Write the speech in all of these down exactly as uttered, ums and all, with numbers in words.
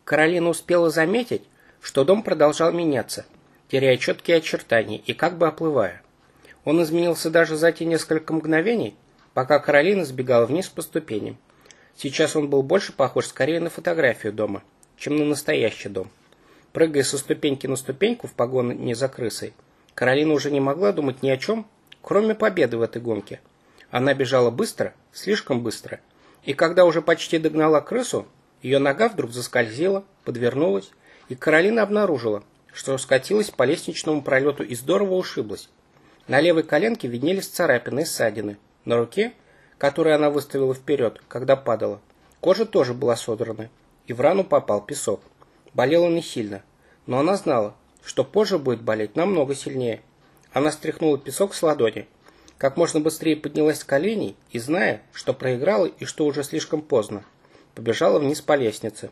Каролина успела заметить, что дом продолжал меняться, теряя четкие очертания и как бы оплывая. Он изменился даже за те несколько мгновений, пока Каролина сбегала вниз по ступеням. Сейчас он был больше похож скорее на фотографию дома, чем на настоящий дом. Прыгая со ступеньки на ступеньку в погоне за крысой, Каролина уже не могла думать ни о чем, кроме победы в этой гонке. Она бежала быстро, слишком быстро, и когда уже почти догнала крысу, ее нога вдруг заскользила, подвернулась, и Каролина обнаружила, что скатилась по лестничному пролету и здорово ушиблась. На левой коленке виднелись царапины и ссадины. На руке, которую она выставила вперед, когда падала, кожа тоже была содрана, и в рану попал песок. Болело не сильно, но она знала, что позже будет болеть намного сильнее. Она стряхнула песок с ладони, как можно быстрее поднялась с коленей и, зная, что проиграла и что уже слишком поздно, побежала вниз по лестнице.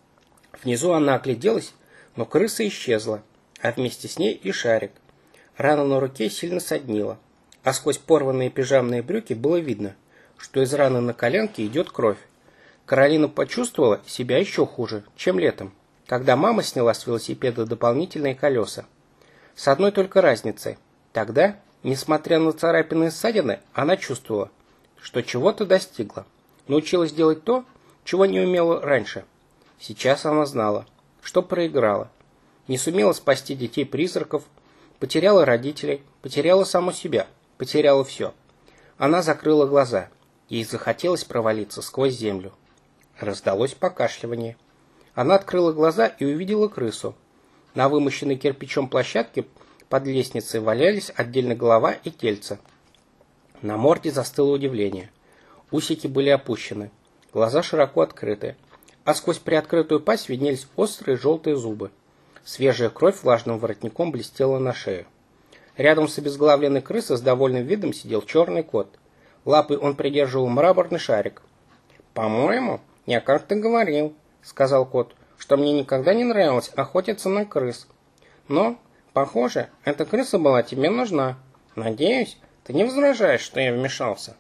Внизу она огляделась, но крыса исчезла, а вместе с ней и шарик. Рана на руке сильно соднила, а сквозь порванные пижамные брюки было видно, что из раны на коленке идет кровь. Каролина почувствовала себя еще хуже, чем летом, когда мама сняла с велосипеда дополнительные колеса. С одной только разницей. Тогда, несмотря на царапины и ссадины, она чувствовала, что чего-то достигла, научилась делать то, чего не умела раньше. Сейчас она знала, что проиграла, не сумела спасти детей-призраков, потеряла родителей, потеряла саму себя, потеряла все. Она закрыла глаза, ей захотелось провалиться сквозь землю. Раздалось покашливание. Она открыла глаза и увидела крысу. На вымощенной кирпичом площадке под лестницей валялись отдельно голова и тельце. На морде застыло удивление. Усики были опущены, глаза широко открыты, а сквозь приоткрытую пасть виднелись острые желтые зубы. Свежая кровь влажным воротником блестела на шею. Рядом с обезглавленной крысой с довольным видом сидел черный кот. Лапой он придерживал мраморный шарик. «По-моему, я как-то говорил, — сказал кот, — что мне никогда не нравилось охотиться на крыс. Но, похоже, эта крыса была тебе нужна. Надеюсь, ты не возражаешь, что я вмешался?»